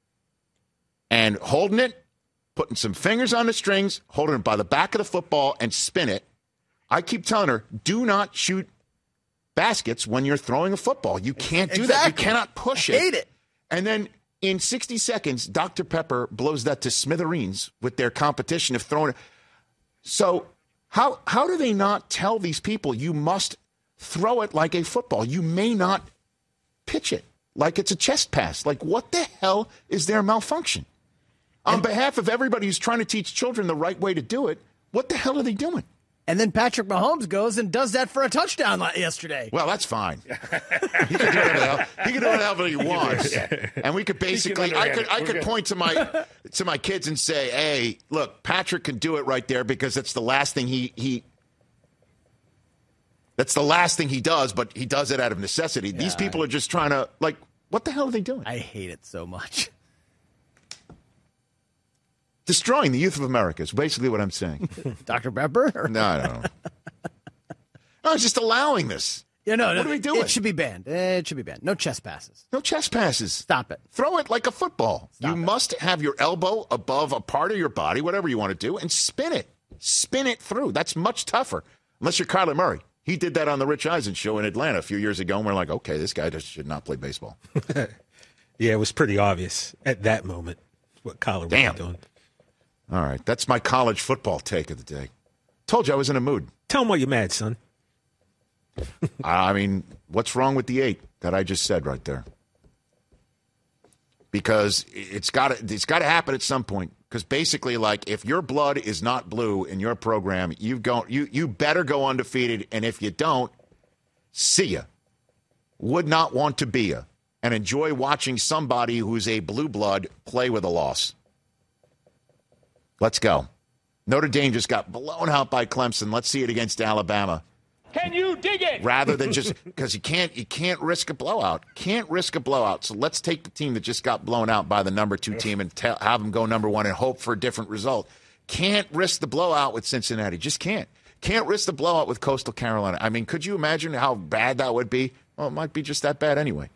and holding it, putting some fingers on the strings, holding it by the back of the football and spin it, I keep telling her, do not shoot baskets when you're throwing a football. You can't do that. You cannot push it. I hate it. And then in 60 seconds, Dr. Pepper blows that to smithereens with their competition of throwing it. So how do they not tell these people you must throw it like a football? You may not pitch it like it's a chest pass. Like, what the hell is their malfunction? On behalf of everybody who's trying to teach children the right way to do it, what the hell are they doing? And then Patrick Mahomes goes and does that for a touchdown yesterday. Well, that's fine. He can do whatever he wants. And we could basically, I could point to my kids and say, hey, look, Patrick can do it right there because that's the last thing that's the last thing he does, but he does it out of necessity. Yeah. These people are just trying to, what the hell are they doing? I hate it so much. Destroying the youth of America is basically what I'm saying. Dr. Pepper? No. No, it's just allowing this. What are we doing? It should be banned. It should be banned. No chest passes. No chest passes. Stop it. Throw it like a football. You must have your elbow above a part of your body, whatever you want to do, and spin it. Spin it through. That's much tougher. Unless you're Kyler Murray. He did that on the Rich Eisen show in Atlanta a few years ago, and we're like, okay, this guy just should not play baseball. Yeah, it was pretty obvious at that moment what Kyler was doing. All right, that's my college football take of the day. Told you I was in a mood. Tell him why you're mad, son. I mean, what's wrong with the 8 that I just said right there? Because it's got to happen at some point. Because basically, if your blood is not blue in your program, you better go undefeated. And if you don't, see ya. Would not want to be ya. And enjoy watching somebody who's a blue blood play with a loss. Let's go. Notre Dame just got blown out by Clemson. Let's see it against Alabama. Can you dig it? Rather than just because you can't risk a blowout. Can't risk a blowout. So let's take the team that just got blown out by the number 2 team and have them go number 1 and hope for a different result. Can't risk the blowout with Cincinnati. Just can't. Can't risk the blowout with Coastal Carolina. I mean, could you imagine how bad that would be? Well, it might be just that bad anyway.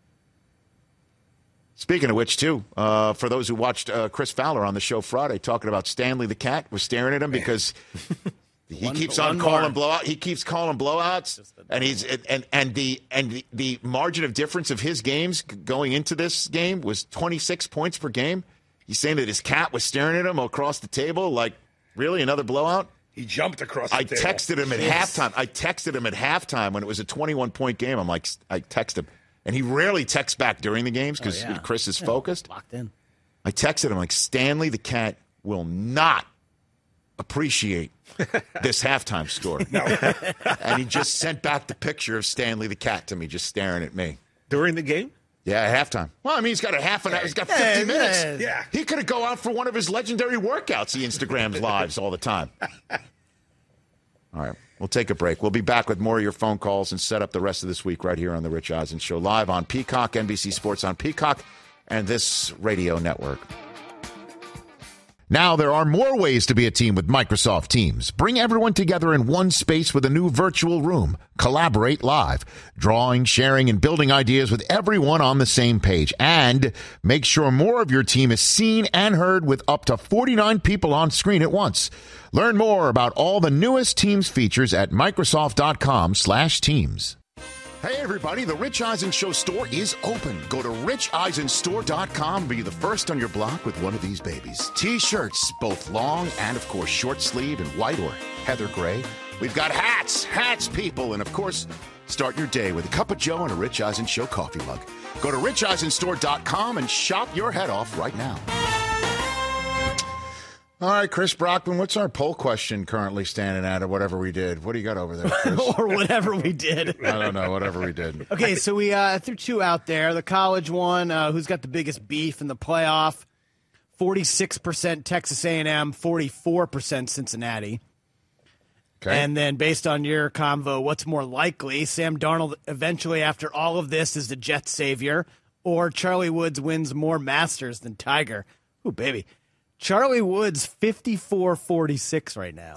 Speaking of which, too, for those who watched Chris Fowler on the show Friday talking about Stanley the Cat, was staring at him because He keeps on calling blowout. He keeps calling blowouts, and the margin of difference of his games going into this game was 26 points per game. He's saying that his cat was staring at him across the table, like, really, another blowout? He jumped across the table. I texted him at halftime when it was a 21-point game. I'm like, I text him, and he rarely texts back during the games because Chris is focused. Locked in. I texted him like, Stanley the cat will not appreciate this halftime score. No. And he just sent back the picture of Stanley the cat to me, just staring at me. During the game? Yeah, at halftime. Well, I mean, he's got a half an hour. He's got 50 minutes. Yeah. He could have go out for one of his legendary workouts. He Instagrams lives all the time. All right, we'll take a break. We'll be back with more of your phone calls and set up the rest of this week right here on The Rich Eisen Show, live on Peacock, NBC Sports on Peacock, and this radio network. Now there are more ways to be a team with Microsoft Teams. Bring everyone together in one space with a new virtual room. Collaborate live, drawing, sharing, and building ideas with everyone on the same page. And make sure more of your team is seen and heard with up to 49 people on screen at once. Learn more about all the newest Teams features at Microsoft.com/Teams. Hey, everybody, the Rich Eisen Show store is open. Go to richeisenstore.com and be the first on your block with one of these babies. T-shirts, both long and, of course, short sleeve in white or heather gray. We've got hats, people, and, of course, start your day with a cup of joe and a Rich Eisen Show coffee mug. Go to richeisenstore.com and shop your head off right now. All right, Chris Brockman, what's our poll question currently standing at, or whatever we did? What do you got over there, Chris? Or whatever we did. I don't know, whatever we did. Okay, so we threw two out there. The college one, who's got the biggest beef in the playoff? 46% Texas A&M, 44% Cincinnati. Okay. And then based on your convo, what's more likely? Sam Darnold eventually, after all of this, is the Jets' savior, or Charlie Woods wins more Masters than Tiger? Ooh, baby. Charlie Woods, 54-46 right now.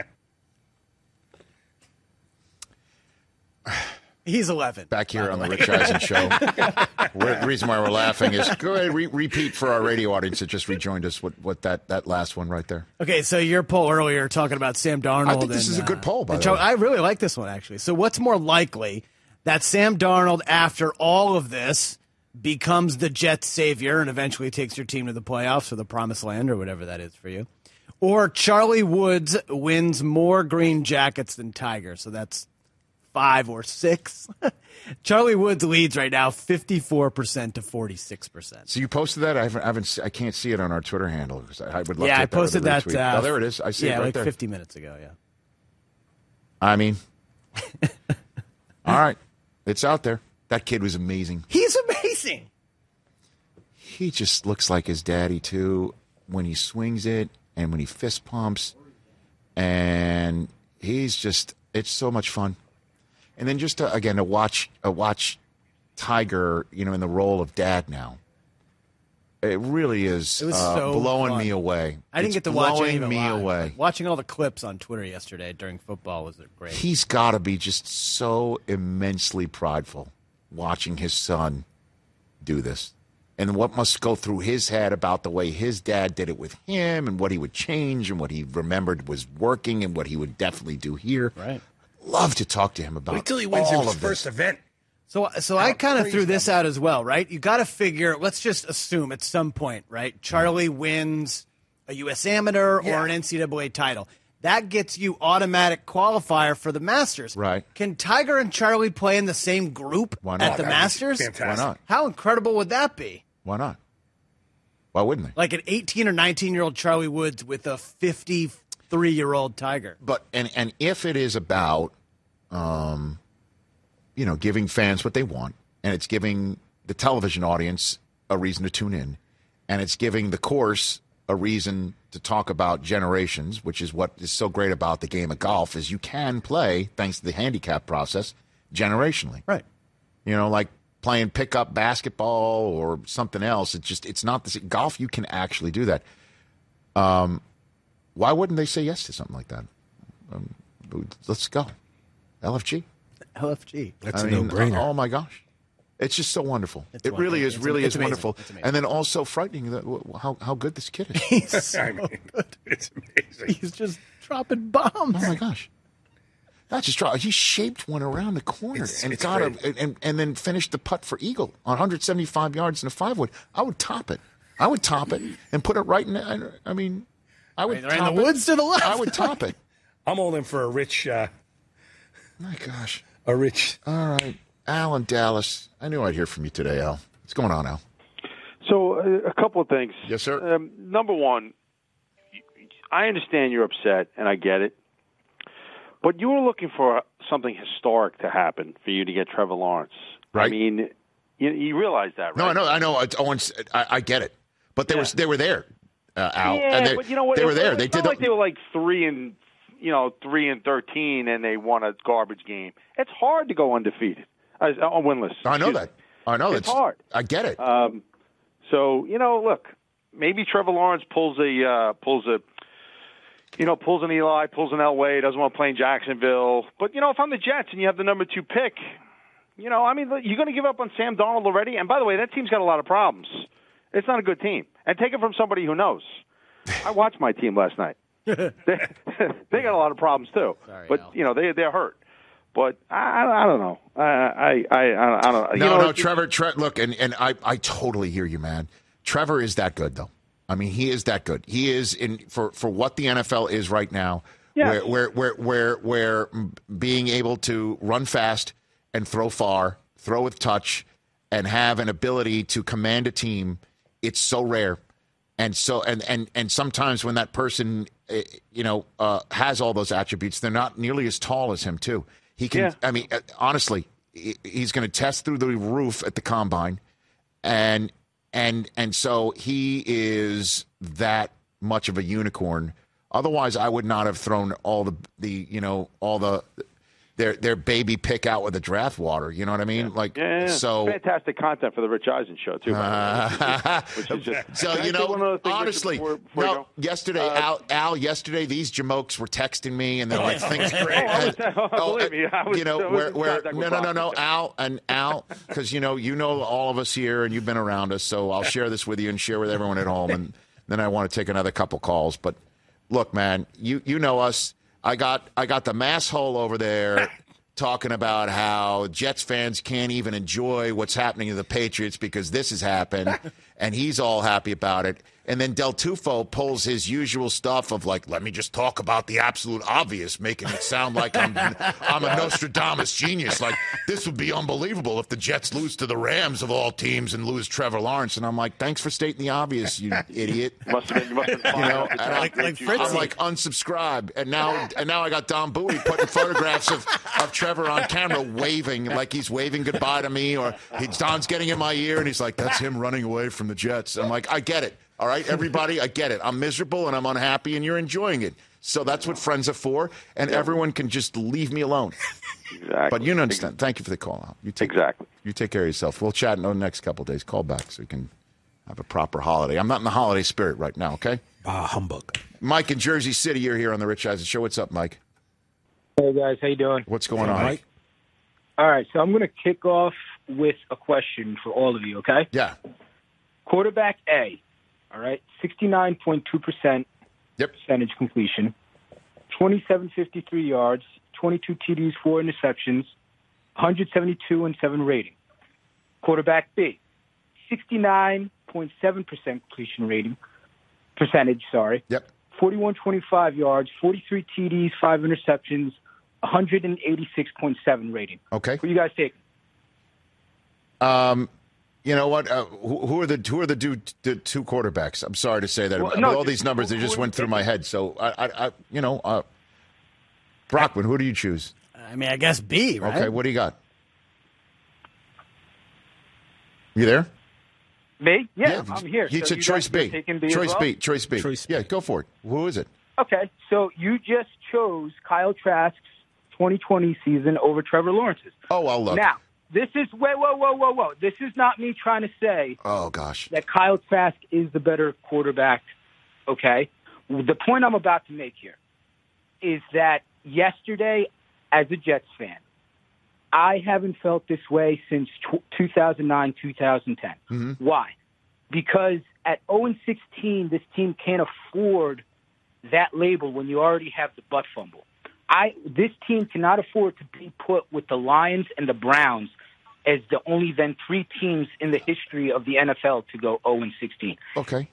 He's 11. Back here on the Rich Eisen Show. The reason why we're laughing is, go ahead, repeat for our radio audience that just rejoined us what that last one right there. Okay, so your poll earlier talking about Sam Darnold. I think this is a good poll, by the way. I really like this one, actually. So what's more likely, that Sam Darnold, after all of this, becomes the Jets' savior and eventually takes your team to the playoffs or the promised land or whatever that is for you, or Charlie Woods wins more green jackets than Tiger? So that's 5 or 6. Charlie Woods leads right now 54% to 46%. So you posted that? I can't see it on our Twitter handle because I would love to. Yeah, I posted that. Oh, there it is. I see it right like there. 50 minutes ago. Yeah. I mean, all right, it's out there. That kid was amazing. He's amazing. He just looks like his daddy, too, when he swings it and when he fist pumps. And he's just, it's so much fun. And then just to watch Tiger, in the role of dad now. It really is so blowing fun. Me away. I didn't get to watch any of it live. Away. Watching all the clips on Twitter yesterday during football was great. He's got to be just so immensely prideful watching his son do this. And what must go through his head about the way his dad did it with him and what he would change and what he remembered was working and what he would definitely do here. Right. Love to talk to him about Wait till he wins all his of first this. event. So I kind of threw this out as well, right? You got to figure, let's just assume at some point, right, Charlie wins a U.S. Amateur or an NCAA title. That gets you automatic qualifier for the Masters. Right. Can Tiger and Charlie play in the same group at the Masters? Fantastic. Why not? How incredible would that be? Why not? Why wouldn't they? Like an 18 or 19-year-old Charlie Woods with a 53-year-old Tiger. But and if it is about, giving fans what they want, and it's giving the television audience a reason to tune in, and it's giving the course a reason to talk about generations, which is what is so great about the game of golf, is you can play, thanks to the handicap process, generationally. Right. Like playing pickup basketball or something else. It's not the same. Golf, you can actually do that. Why wouldn't they say yes to something like that? Let's go. LFG. LFG. That's a no-brainer. Oh, my gosh. It's just so wonderful. It really is amazing. wonderful. And then also frightening how good this kid is. He's so I mean, good. it's amazing. He's just dropping bombs. Oh my gosh. Not just drop. He shaped one around the corner and got and then finished the putt for eagle on 175 yards in a 5-wood. I would top it. And put it right in. I mean, I would Right top in the woods to the left. I would top it. I'm all in for a rich. My gosh. A rich. All right, Al in Dallas. I knew I'd hear from you today, Al. What's going on, Al? So a couple of things. Yes, sir. Number one, I understand you're upset, and I get it. But you were looking for something historic to happen for you to get Trevor Lawrence. Right. I mean, you realize that, right? No, I know. I get it. But they were there, Al. Yeah, and but you know what? They were there. It's They not did. like they were like 3-13, and they won a garbage game. It's hard to go undefeated, winless. I know that. It's hard. I get it. So look, maybe Trevor Lawrence pulls an Eli, pulls an Elway, doesn't want to play in Jacksonville. But if I'm the Jets and you have the number 2 pick, you're going to give up on Sam Darnold already. And by the way, that team's got a lot of problems. It's not a good team. And take it from somebody who knows. I watched my team last night. They got a lot of problems too. Sorry, but Al. they're hurt. But I don't know. I don't know. No, Trevor. Look, and I totally hear you, man. Trevor is that good, though. I mean, he is that good. He is for what the NFL is right now. Yes. Where being able to run fast and throw far, throw with touch, and have an ability to command a team, it's so rare. And so and sometimes when that person has all those attributes, they're not nearly as tall as him too. He can. Yeah. I mean, honestly, he's going to test through the roof at the combine, and so he is that much of a unicorn. Otherwise, I would not have thrown all their baby pick out with the draft water. You know what I mean? So fantastic content for the Rich Eisen show too. Which is just, so honestly, yesterday, Al, yesterday these jamokes were texting me and they're like, believe me, I was Al, because you know all of us here and you've been around us, so I'll share this with you and share with everyone at home, and then I want to take another couple calls. But look, man, you know us. I got the mass hole over there talking about how Jets fans can't even enjoy what's happening to the Patriots because this has happened, and he's all happy about it. And then Del Tufo pulls his usual stuff of like, let me just talk about the absolute obvious, making it sound like I'm a Nostradamus genius. Like, this would be unbelievable if the Jets lose to the Rams of all teams and lose Trevor Lawrence. And I'm like, thanks for stating the obvious, you idiot. You must have been and I'm like, unsubscribe. And now I got Don Bowie putting photographs of Trevor on camera waving, like he's waving goodbye to me, or Don's getting in my ear and he's like, that's him running away from the Jets. I'm like, I get it. All right, everybody, I get it. I'm miserable and I'm unhappy and you're enjoying it. So that's what friends are for, and everyone can just leave me alone. Exactly. But you understand. Thank you for the call out. You take care of yourself. We'll chat in the next couple of days. Call back so you can have a proper holiday. I'm not in the holiday spirit right now, okay? Humbug. Mike in Jersey City, you're here on the Rich Eisen Show. What's up, Mike? Hey, guys. How you doing? What's going on, Mike? All right, so I'm going to kick off with a question for all of you, okay? Yeah. Quarterback A. All right, 69.2% percentage completion, 2,753 yards, 22 TDs, 4 interceptions, 172.7 rating. Quarterback B, 69.7% completion percentage. 4125 yards, 43 TDs, 5 interceptions, 186.7 rating. Okay. Who you guys take? You know what? Who are the two quarterbacks? I'm sorry to say that. Well, With all these numbers, they just went through my head. So Brockman, who do you choose? I mean, I guess B, right? Okay, what do you got? You there? Me? Yeah, I'm here. He said choice B. Choice B. Choice B. Yeah, go for it. Who is it? Okay, so you just chose Kyle Trask's 2020 season over Trevor Lawrence's. Oh, well, look. Now, this is whoa. This is not me trying to say that Kyle Trask is the better quarterback, okay? The point I'm about to make here is that yesterday, as a Jets fan, I haven't felt this way since 2009, 2010. Mm-hmm. Why? Because at 0-16, this team can't afford that label when you already have the butt fumble. This team cannot afford to be put with the Lions and the Browns as the only then 3 teams in the history of the NFL to go 0-16. Okay.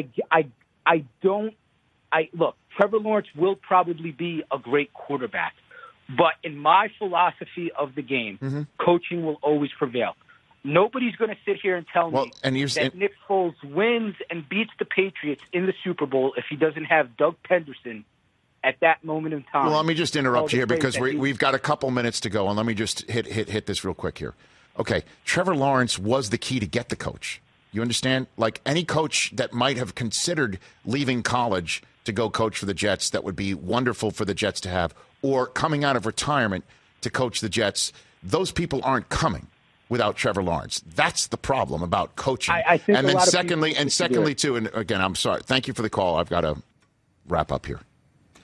Look, Trevor Lawrence will probably be a great quarterback, but in my philosophy of the game, coaching will always prevail. Nobody's going to sit here and tell me that Nick Foles wins and beats the Patriots in the Super Bowl if he doesn't have Doug Penderson at that moment in time. Well, let me just interrupt you here because we've got a couple minutes to go, and let me just hit this real quick here. Okay, Trevor Lawrence was the key to get the coach. You understand? Like any coach that might have considered leaving college to go coach for the Jets, that would be wonderful for the Jets to have, or coming out of retirement to coach the Jets, those people aren't coming without Trevor Lawrence. That's the problem about coaching. I think and then secondly, too, and again, I'm sorry. Thank you for the call. I've got to wrap up here.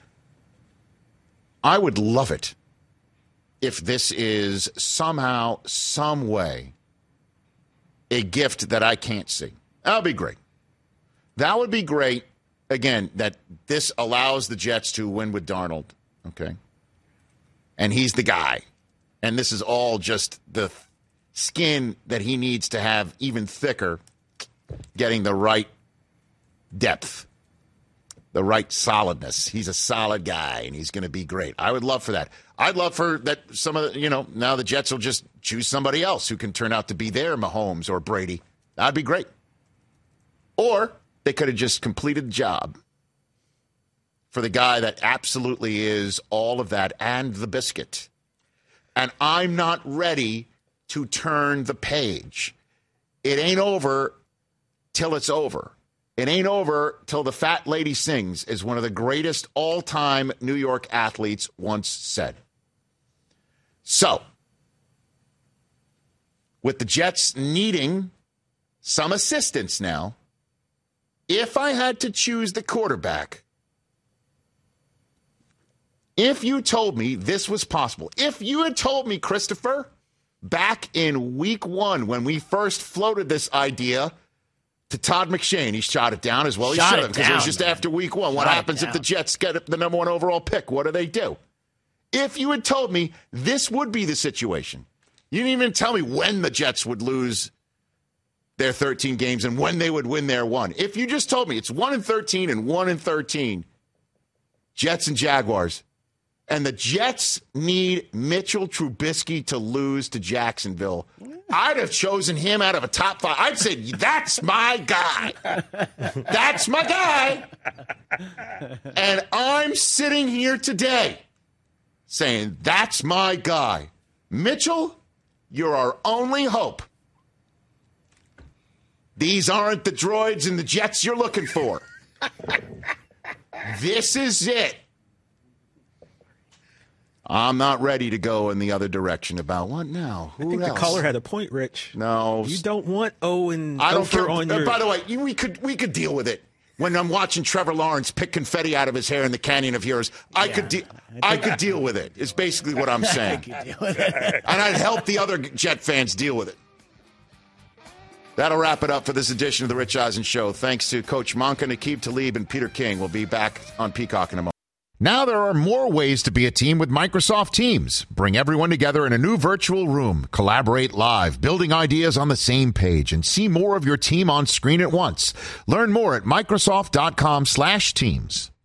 I would love it if this is somehow, some way, a gift that I can't see. That would be great. That would be great, again, that this allows the Jets to win with Darnold, okay? And he's the guy. And this is all just the skin that he needs to have even thicker, getting the right depth, the right solidness. He's a solid guy, and he's going to be great. I would love for that. I'd love for that some of the, now the Jets will just choose somebody else who can turn out to be their Mahomes or Brady. That'd be great. Or they could have just completed the job for the guy that absolutely is all of that and the biscuit. And I'm not ready to turn the page. It ain't over till it's over. It ain't over till the fat lady sings, as one of the greatest all-time New York athletes once said. So, with the Jets needing some assistance now, if I had to choose the quarterback, if you told me this was possible, if you had told me, Christopher, back in week 1 when we first floated this idea to Todd McShane, he shot it down as well. He should have, because it was just after week 1. What happens if the Jets get the number 1 overall pick? What do? If you had told me this would be the situation, you didn't even tell me when the Jets would lose their 13 games and when they would win their 1. If you just told me it's 1-13 and 1-13, Jets and Jaguars, and the Jets need Mitchell Trubisky to lose to Jacksonville, I'd have chosen him out of a top 5. I'd say, that's my guy. That's my guy. And I'm sitting here today saying, that's my guy. Mitchell, you're our only hope. These aren't the droids and the Jets you're looking for. This is it. I'm not ready to go in the other direction about what now. I think the caller had a point, Rich. No, you don't want and I don't care. on your. By the way, we could deal with it. When I'm watching Trevor Lawrence pick confetti out of his hair in the Canyon of Heroes, I could deal with it. It's basically what I'm saying, and I'd help the other Jet fans deal with it. That'll wrap it up for this edition of the Rich Eisen Show. Thanks to Coach Monken, Aqib Talib, and Peter King. We'll be back on Peacock in a moment. Now there are more ways to be a team with Microsoft Teams. Bring everyone together in a new virtual room. Collaborate live, building ideas on the same page, and see more of your team on screen at once. Learn more at Microsoft.com/Teams.